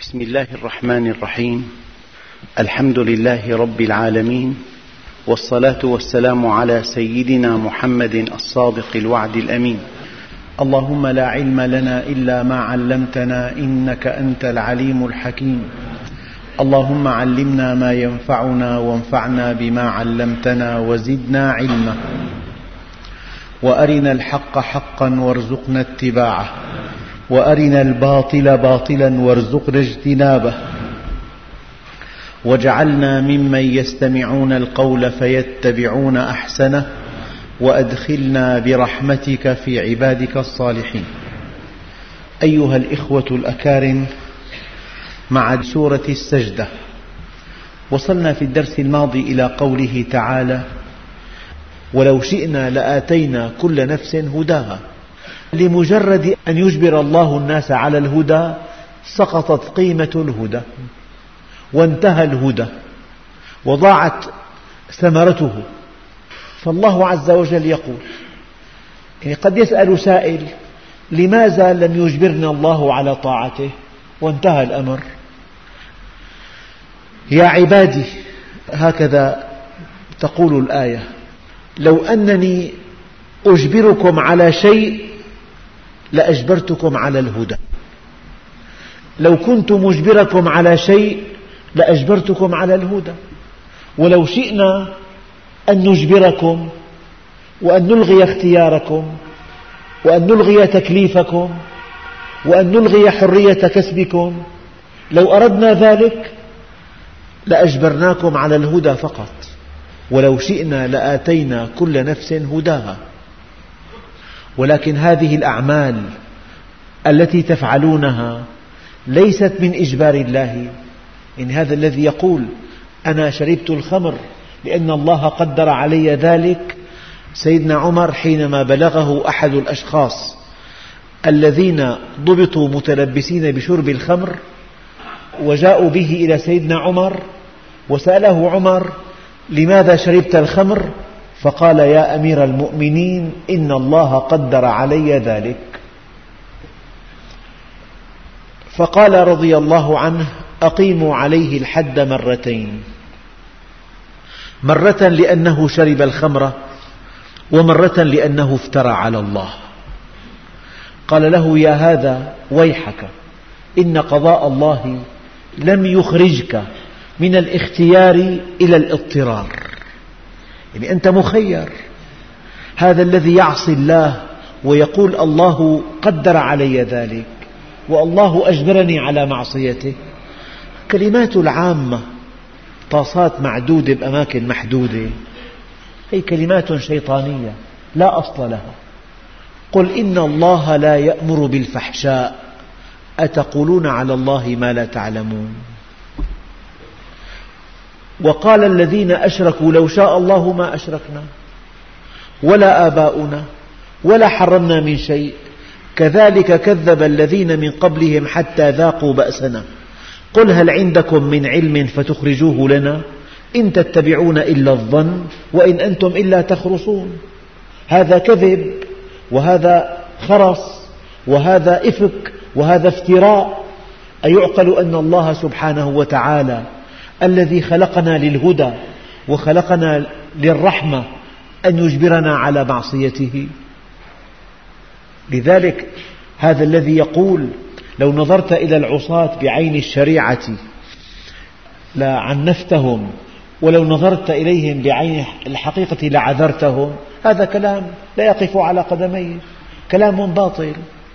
بسم الله الرحمن الرحيم. الحمد لله رب العالمين، والصلاة والسلام على سيدنا محمد الصادق الوعد الأمين. اللهم لا علم لنا إلا ما علمتنا إنك أنت العليم الحكيم. اللهم علمنا ما ينفعنا وانفعنا بما علمتنا وزدنا علما، وأرنا الحق حقا وارزقنا اتباعه، وأرنا الباطل باطلا وارزقنا اجتنابه، واجعلنا ممن يستمعون القول فيتبعون أحسنه، وأدخلنا برحمتك في عبادك الصالحين. أيها الإخوة الأكارم، مع سورة السجدة وصلنا في الدرس الماضي إلى قوله تعالى: ولو شئنا لآتينا كل نفس هداها. لمجرد أن يجبر الله الناس على الهدى سقطت قيمة الهدى، وانتهى الهدى، وضاعت ثمرته. فالله عز وجل يقول، قد يسأل سائل: لماذا لم يجبرنا الله على طاعته وانتهى الأمر؟ يا عبادي، هكذا تقول الآية: لو أنني أجبركم على شيء لأجبرتكم على الهدى. لو كنت مجبركم على شيء لأجبرتكم على الهدى. ولو شئنا أن نجبركم وأن نلغي اختياركم وأن نلغي تكليفكم وأن نلغي حرية كسبكم، لو أردنا ذلك لأجبرناكم على الهدى فقط. ولو شئنا لآتينا كل نفس هداها. ولكن هذه الأعمال التي تفعلونها ليست من إجبار الله. إن هذا الذي يقول: أنا شربت الخمر لأن الله قدر علي ذلك، سيدنا عمر حينما بلغه أحد الأشخاص الذين ضبطوا متلبسين بشرب الخمر وجاءوا به إلى سيدنا عمر وسأله عمر: لماذا شربت الخمر؟ فقال: يا أمير المؤمنين، إن الله قدر علي ذلك. فقال رضي الله عنه: أقيموا عليه الحد مرتين، مرة لأنه شرب الخمر، ومرة لأنه افترى على الله. قال له: يا هذا ويحك، إن قضاء الله لم يخرجك من الاختيار إلى الاضطرار. يعني أنت مخير. هذا الذي يعصي الله ويقول: الله قدر علي ذلك والله أجبرني على معصيته، كلمات العامة، طاسات معدودة بأماكن محدودة، هي كلمات شيطانية لا أصل لها. قل إن الله لا يأمر بالفحشاء أتقولون على الله ما لا تعلمون. وقال الذين أشركوا: لو شاء الله ما أشركنا ولا آباؤنا ولا حرمنا من شيء، كذلك كذب الذين من قبلهم حتى ذاقوا بأسنا. قل هل عندكم من علم فتخرجوه لنا؟ إن تتبعون إلا الظن وإن أنتم إلا تخرصون. هذا كذب، وهذا خرص، وهذا إفك، وهذا افتراء. أيعقل أن الله سبحانه وتعالى الذي خلقنا للهدى وخلقنا للرحمة أن يجبرنا على معصيته؟ لذلك هذا الذي يقول: لو نظرت إلى العصاة بعين الشريعة لعنفتهم، ولو نظرت إليهم بعين الحقيقة لعذرتهم، هذا كلام لا يقف على قدميه، كلام باطل.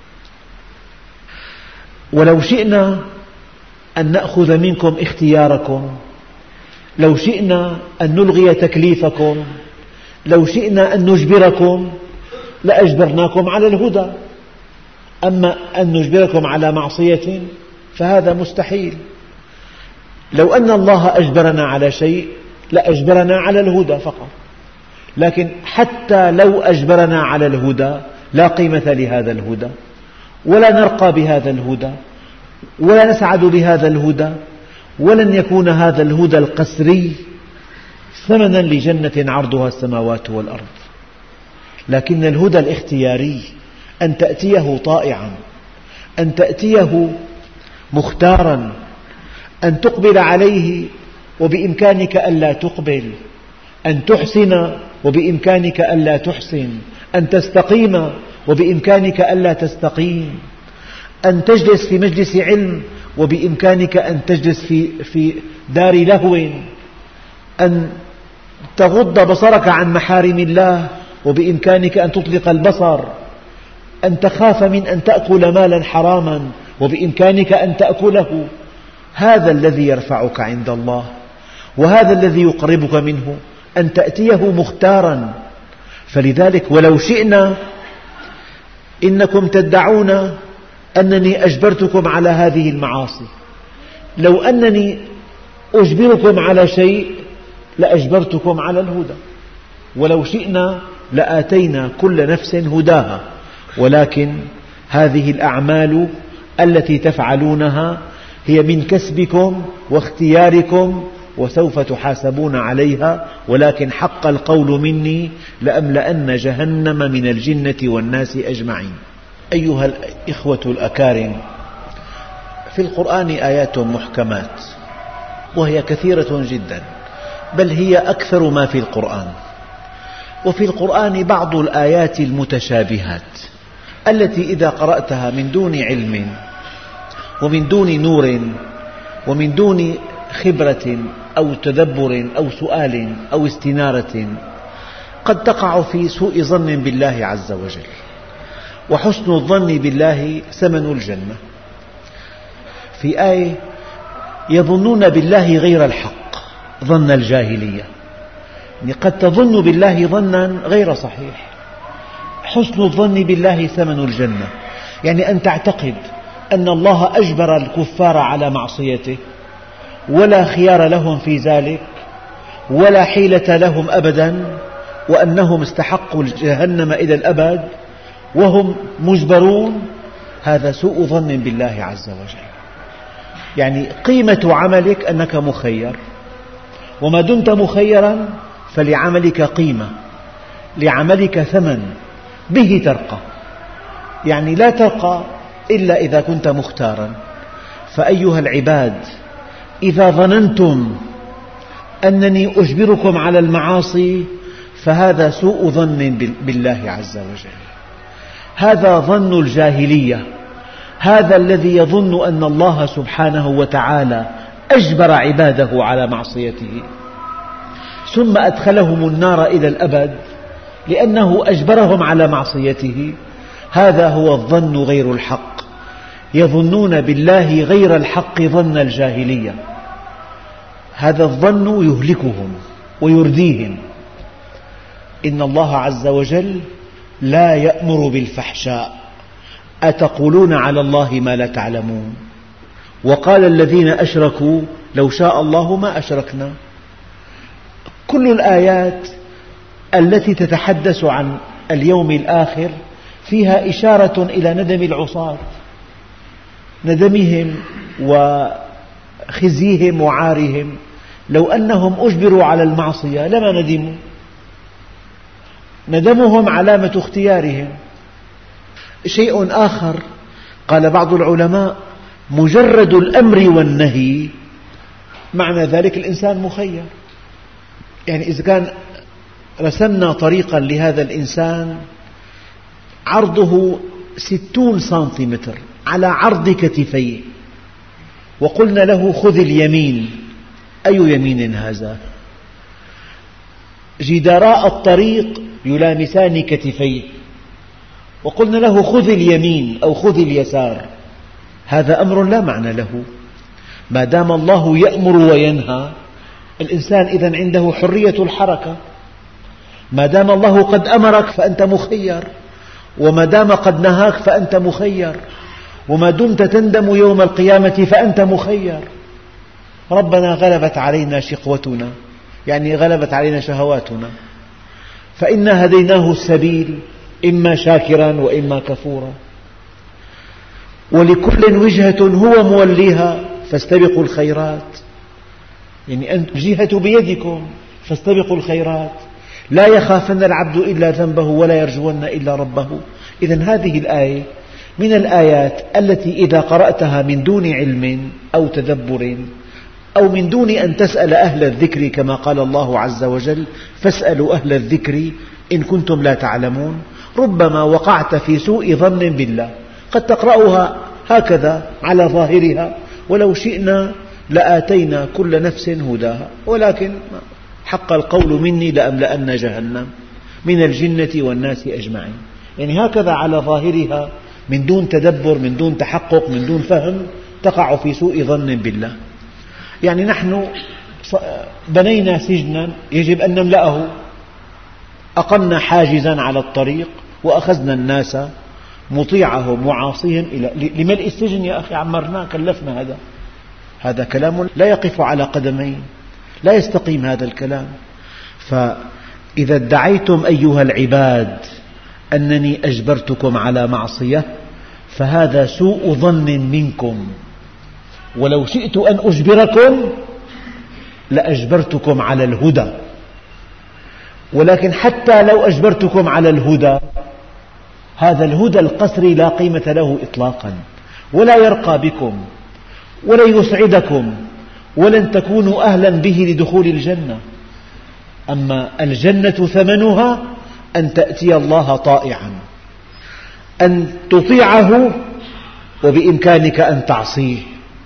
ولو شئنا أن نأخذ منكم اختياركم، لو شئنا أن نلغي تكليفكم، لو شئنا أن نجبركم لأجبرناكم على الهدى. أما أن نجبركم على معصية فهذا مستحيل. لو أن الله أجبرنا على شيء لأجبرنا على الهدى فقط. لكن حتى لو أجبرنا على الهدى لا قيمة لهذا الهدى، ولا نرقى بهذا الهدى، ولا نسعد بهذا الهدى، ولن يكون هذا الهدى القسري ثمنا لجنة عرضها السماوات والأرض. لكن الهدى الاختياري، أن تأتيه طائعا، أن تأتيه مختارا، أن تقبل عليه وبإمكانك ألا تقبل، أن تحسن وبإمكانك ألا تحسن، أن تستقيم وبإمكانك ألا تستقيم، أن تجلس في مجلس علم وبإمكانك أن تجلس في دار لهو، أن تغض بصرك عن محارم الله وبإمكانك أن تطلق البصر، أن تخاف من أن تأكل مالا حراما وبإمكانك أن تأكله. هذا الذي يرفعك عند الله، وهذا الذي يقربك منه، أن تأتيه مختارا. فلذلك ولو شئنا، إنكم تدعون أنني أجبرتكم على هذه المعاصي، لو أنني أجبركم على شيء لأجبرتكم على الهدى، ولو شئنا لآتينا كل نفس هداها، ولكن هذه الأعمال التي تفعلونها هي من كسبكم واختياركم وسوف تحاسبون عليها، ولكن حق القول مني لأملأن جهنم من الجنة والناس أجمعين. أيها الإخوة الأكارم، في القرآن آيات محكمات، وهي كثيرة جدا، بل هي أكثر ما في القرآن. وفي القرآن بعض الآيات المتشابهات التي إذا قرأتها من دون علم ومن دون نور ومن دون خبرة أو تدبر أو سؤال أو استنارة قد تقع في سوء ظن بالله عز وجل. وحسن الظن بالله ثمن الجنة. في آية: يظنون بالله غير الحق ظن الجاهلية، يعني قد تظن بالله ظنا غير صحيح. حسن الظن بالله ثمن الجنة، يعني أن تعتقد أن الله أجبر الكفار على معصيته ولا خيار لهم في ذلك ولا حيلة لهم أبدا، وأنهم استحقوا جهنم إلى الأبد وهم مجبرون. هذا سوء ظن بالله عز وجل. يعني قيمة عملك أنك مخير، وما دمت مخيرا فلعملك قيمة، لعملك ثمن، به ترقى. يعني لا ترقى إلا إذا كنت مختارا. فأيها العباد، إذا ظننتم أنني أجبركم على المعاصي فهذا سوء ظن بالله عز وجل، هذا ظن الجاهلية، هذا الذي يظن أن الله سبحانه وتعالى أجبر عباده على معصيته ثم أدخلهم النار إلى الأبد لأنه أجبرهم على معصيته. هذا هو الظن غير الحق، يظنون بالله غير الحق ظن الجاهلية. هذا الظن يهلكهم ويرديهم. إن الله عز وجل لا يأمر بالفحشاء أتقولون على الله ما لا تعلمون. وقال الذين أشركوا لو شاء الله ما أشركنا. كل الآيات التي تتحدث عن اليوم الآخر فيها إشارة إلى ندم العصاة، ندمهم وخزيهم وعارهم. لو أنهم أجبروا على المعصية لما ندموا، ندمهم علامة اختيارهم. شيء آخر قال بعض العلماء: مجرد الأمر والنهي معنى ذلك الإنسان مخير. يعني إذا كان رسمنا طريقا لهذا الإنسان عرضه 60 سنتيمتر على عرض كتفيه وقلنا له خذ اليمين، أي يمين هذا؟ جدراء الطريق يلامسان كتفيه وقلنا له خذ اليمين أو خذ اليسار، هذا أمر لا معنى له. ما دام الله يأمر وينهى الإنسان إذن عنده حرية الحركة. ما دام الله قد أمرك فأنت مخير، وما دام قد نهاك فأنت مخير، وما دمت تندم يوم القيامة فأنت مخير. ربنا غلبت علينا شقوتنا، يعني غلبت علينا شهواتنا، فإنا هديناه السبيل إما شاكرا وإما كفورا، ولكل وجهة هو موليها فاستبقوا الخيرات. يعني الجهة بيدكم فاستبقوا الخيرات. لا يخافن العبد إلا ذنبه ولا يرجون إلا ربه. إذن هذه الآية من الآيات التي إذا قرأتها من دون علم أو تدبر أو من دون أن تسأل أهل الذكر كما قال الله عز وجل فاسألوا أهل الذكر إن كنتم لا تعلمون، ربما وقعت في سوء ظن بالله. قد تقرأها هكذا على ظاهرها ولو شئنا لآتينا كل نفس هداها، ولكن حق القول مني لأملأن جهنم من الجنة والناس أجمعين. يعني هكذا على ظاهرها من دون تدبر، من دون تحقق، من دون فهم، تقع في سوء ظن بالله. يعني نحن بنينا سجنا يجب أن نملأه، أقمنا حاجزا على الطريق وأخذنا الناس مطيعهم وعاصيهم لملء السجن. يا أخي عمرناه، كلفنا. هذا كلام لا يقف على قدمين، لا يستقيم هذا الكلام. فإذا ادعيتم أيها العباد أنني أجبرتكم على معصية فهذا سوء ظن منكم، ولو شئت أن أجبركم لأجبرتكم على الهدى، ولكن حتى لو أجبرتكم على الهدى هذا الهدى القسري لا قيمة له إطلاقا، ولا يرقى بكم ولا يسعدكم، ولن تكونوا أهلا به لدخول الجنة. أما الجنة ثمنها أن تأتي الله طائعا، أن تطيعه وبإمكانك أن تعصيه،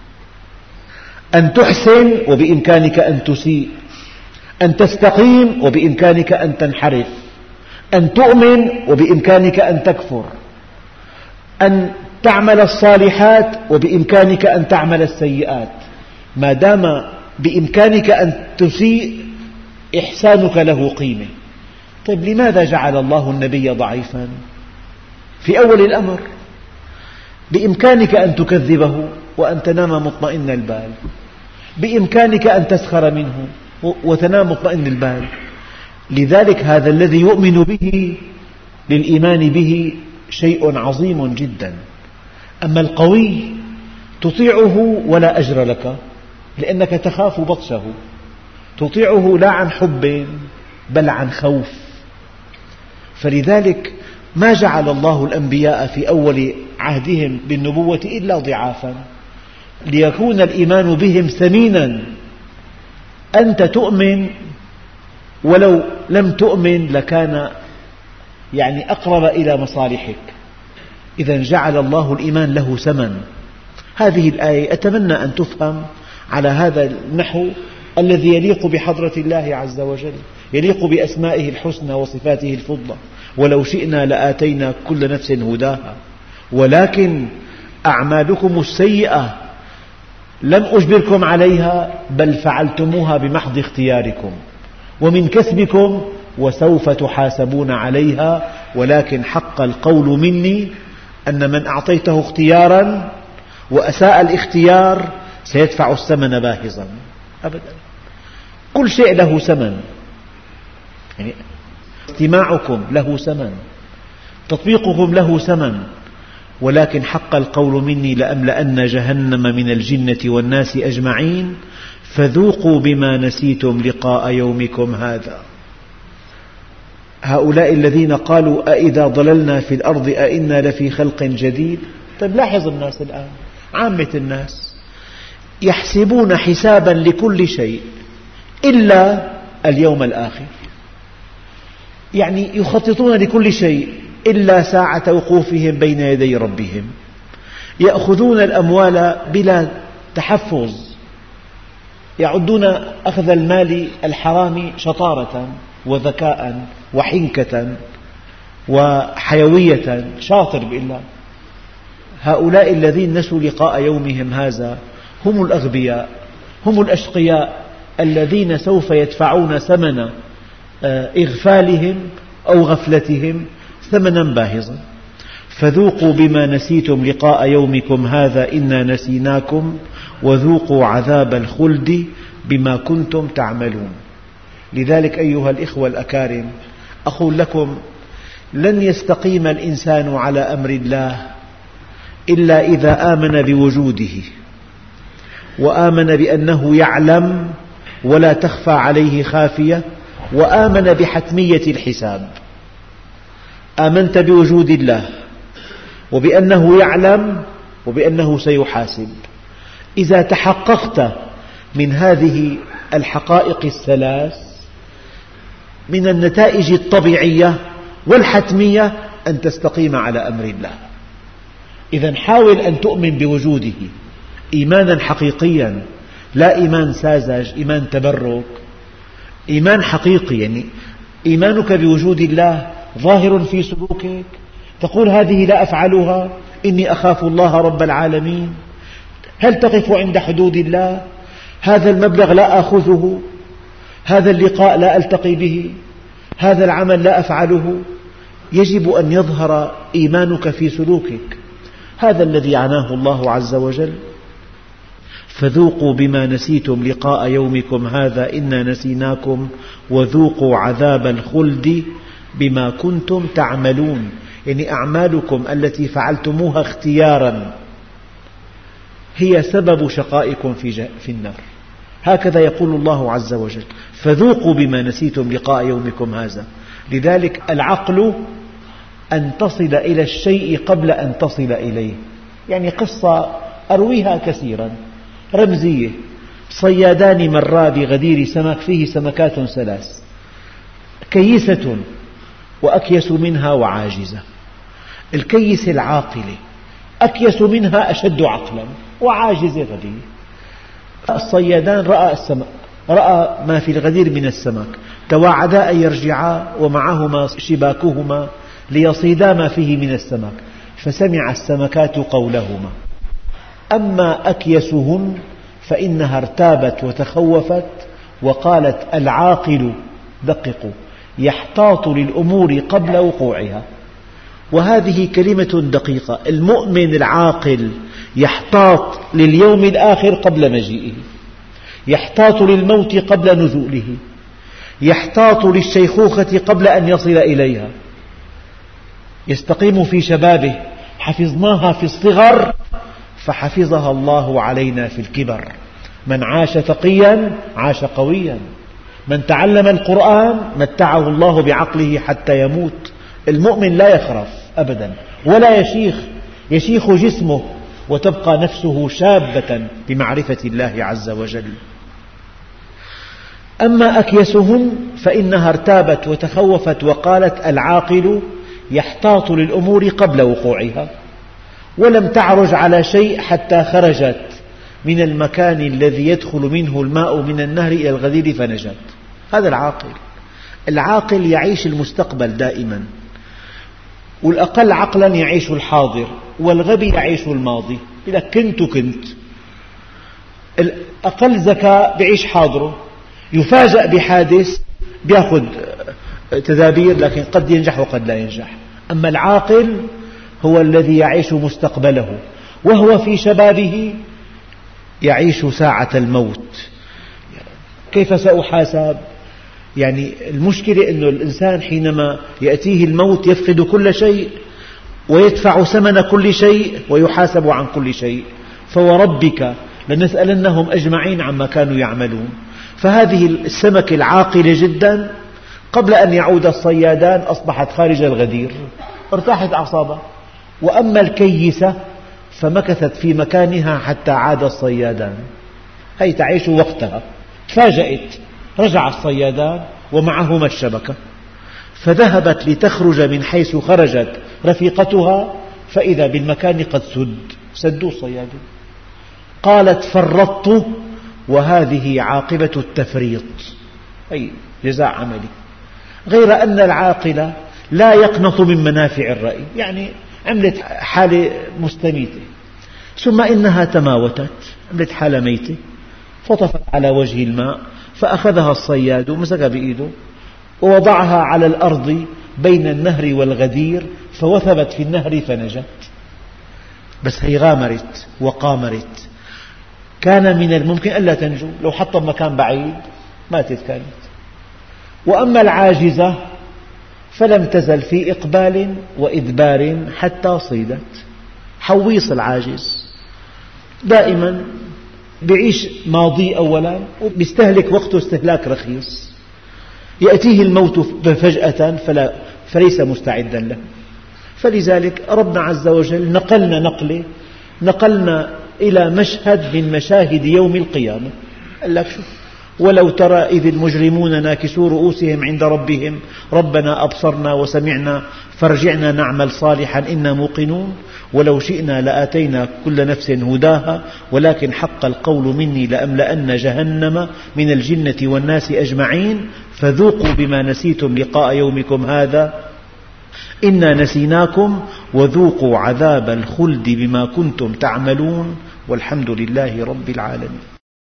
أن تحسن وبإمكانك أن تسيء، أن تستقيم وبإمكانك أن تنحرف، أن تؤمن وبإمكانك أن تكفر، أن تعمل الصالحات وبإمكانك أن تعمل السيئات. ما دام بإمكانك أن تسيء إحسانك له قيمة. طيب لماذا جعل الله النبي ضعيفا؟ في أول الأمر بإمكانك أن تكذبه وأن تنام مطمئن البال، بإمكانك أن تسخر منه وتنام مطمئن البال. لذلك هذا الذي يؤمن به للإيمان به شيء عظيم جدا. أما القوي تطيعه ولا أجر لك لأنك تخاف بطشه، تطيعه لا عن حب بل عن خوف. فلذلك ما جعل الله الأنبياء في أول عهدهم بالنبوة إلا ضعافا، ليكون الإيمان بهم ثمينا. أنت تؤمن، ولو لم تؤمن لكان أقرب إلى مصالحك. إذا جعل الله الإيمان له ثمن. هذه الآية أتمنى أن تفهم على هذا النحو الذي يليق بحضرة الله عز وجل، يليق بأسمائه الحسنى وصفاته الفضلى. ولو شئنا لآتينا كل نفس هداها ولكن أعمالكم السيئة لم أجبركم عليها بل فعلتموها بمحض اختياركم ومن كسبكم وسوف تحاسبون عليها، ولكن حق القول مني أن من أعطيته اختيارا وأساء الاختيار سيدفع الثمن باهظا. أبدا، كل شيء له ثمن. استماعكم له ثمن، تطبيقكم له ثمن، ولكن حق القول مني لأملأن جهنم من الجنة والناس أجمعين فذوقوا بما نسيتم لقاء يومكم هذا. هؤلاء الذين قالوا أإذا ضللنا في الأرض أإنا لفي خلق جديد. طيب لاحظ الناس الآن، عامة الناس يحسبون حسابا لكل شيء إلا اليوم الآخر، يخططون لكل شيء إلا ساعة وقوفهم بين يدي ربهم. يأخذون الأموال بلا تحفظ، يعدون أخذ المال الحرام شطارة وذكاء وحنكة وحيوية. شاطر بالله. هؤلاء الذين نسوا لقاء يومهم هذا هم الأغبياء، هم الأشقياء الذين سوف يدفعون ثمن إغفالهم أو غفلتهم ثمنا باهظا. فذوقوا بما نسيتم لقاء يومكم هذا إنا نسيناكم وذوقوا عذاب الخلد بما كنتم تعملون. لذلك أيها الإخوة الأكارم، أقول لكم لن يستقيم الإنسان على أمر الله إلا إذا آمن بوجوده وآمن بأنه يعلم ولا تخفى عليه خافية، وآمن بحتمية الحساب. آمنت بوجود الله وبأنه يعلم وبأنه سيحاسب. إذا تحققت من هذه الحقائق الثلاث من النتائج الطبيعية والحتمية أن تستقيم على أمر الله. إذا حاول أن تؤمن بوجوده إيمانا حقيقيا، لا إيمان ساذج، إيمان تبرك، إيمان حقيقي. يعني إيمانك بوجود الله ظاهر في سلوكك، تقول هذه لا أفعلها، إني أخاف الله رب العالمين. هل تقف عند حدود الله؟ هذا المبلغ لا آخذه، هذا اللقاء لا ألتقي به، هذا العمل لا أفعله. يجب أن يظهر إيمانك في سلوكك. هذا الذي عناه الله عز وجل: فذوقوا بما نسيتم لقاء يومكم هذا إنا نسيناكم وذوقوا عذاب الخلد بما كنتم تعملون. يعني أعمالكم التي فعلتموها اختيارا هي سبب شقائكم في النار. هكذا يقول الله عز وجل: فذوقوا بما نسيتم لقاء يومكم هذا. لذلك العقل أن تصل إلى الشيء قبل أن تصل إليه. يعني قصة أرويها كثيرا رمزية: صيادان مرا بغدير سمك فيه سمكات ثلاث، كيسة وأكيس منها وعاجزة. الكيسة العاقلة أكيس منها أشد عقلا وعاجزة غبية. الصيادان رأى ما في الغدير من السمك، تواعدا أن يرجعا ومعهما شباكهما ليصيدا ما فيه من السمك، فسمع السمكات قولهما. أما أكيسهن فإنها ارتابت وتخوفت وقالت: العاقل، دققوا، يحتاط للأمور قبل وقوعها. وهذه كلمة دقيقة. المؤمن العاقل يحتاط لليوم الآخر قبل مجيئه، يحتاط للموت قبل نزوله، يحتاط للشيخوخة قبل أن يصل إليها. يستقيم في شبابه: حفظناها في الصغر فحفظها الله علينا في الكبر. من عاش تقيا عاش قويا، من تعلم القرآن متعه الله بعقله حتى يموت. المؤمن لا يخرف أبدا ولا يشيخ جسمه وتبقى نفسه شابة بمعرفة الله عز وجل. أما أكيسهن فإنها ارتابت وتخوفت وقالت: العاقل يحتاط للأمور قبل وقوعها، ولم تعرج على شيء حتى خرجت من المكان الذي يدخل منه الماء من النهر إلى الغدير فنجت. هذا العاقل. العاقل يعيش المستقبل دائما، والأقل عقلا يعيش الحاضر، والغبي يعيش الماضي. إذا كنت الأقل ذكاء يعيش حاضره، يفاجأ بحادث يأخذ تدابير، لكن قد ينجح وقد لا ينجح. أما العاقل هو الذي يعيش مستقبله، وهو في شبابه يعيش ساعة الموت. كيف سأحاسب؟ يعني المشكلة أن الإنسان حينما يأتيه الموت يفقد كل شيء ويدفع ثمن كل شيء ويحاسب عن كل شيء. فوربك لنسألنهم أجمعين عما كانوا يعملون. فهذه السمكة العاقلة جدا قبل أن يعود الصيادان أصبحت خارج الغدير، ارتاحت أعصابها. وأما الكيسة فمكثت في مكانها حتى عاد الصيادان. هي تعيش وقتها. تفاجأت، رجع الصيادان ومعهما الشبكة، فذهبت لتخرج من حيث خرجت رفيقتها فإذا بالمكان قد سدوا الصيادون. قالت: فرطت وهذه عاقبة التفريط، أي جزاء عملي. غير أن العاقل لا يقنط من منافع الرأي، يعني عملت حالة مستميتة، ثم إنها تماوتت، عملت حالة ميتة، فطفت على وجه الماء، فأخذها الصياد ومسكها بإيده ووضعها على الأرض بين النهر والغدير، فوثبت في النهر فنجت. بس هي غامرت وقامرت، كان من الممكن ألا تنجو، لو حطها بمكان بعيد ماتت كانت. وأما العاجزة فلم تزل في إقبال وإدبار حتى صيدت. حويص العاجز دائما يعيش ماضي أولا ويستهلك وقته استهلاك رخيص، يأتيه الموت فجأة فليس مستعدا له، فلذلك ربنا عز وجل نقلنا إلى مشهد من مشاهد يوم القيامة. قال لك شوف: ولو ترى إذ المجرمون ناكسو رؤوسهم عند ربهم ربنا أبصرنا وسمعنا فارجعنا نعمل صالحا إنا موقنون ولو شئنا لآتينا كل نفس هداها ولكن حق القول مني لأملأن جهنم من الجنة والناس أجمعين فذوقوا بما نسيتم لقاء يومكم هذا إنا نسيناكم وذوقوا عذاب الخلد بما كنتم تعملون والحمد لله رب العالمين.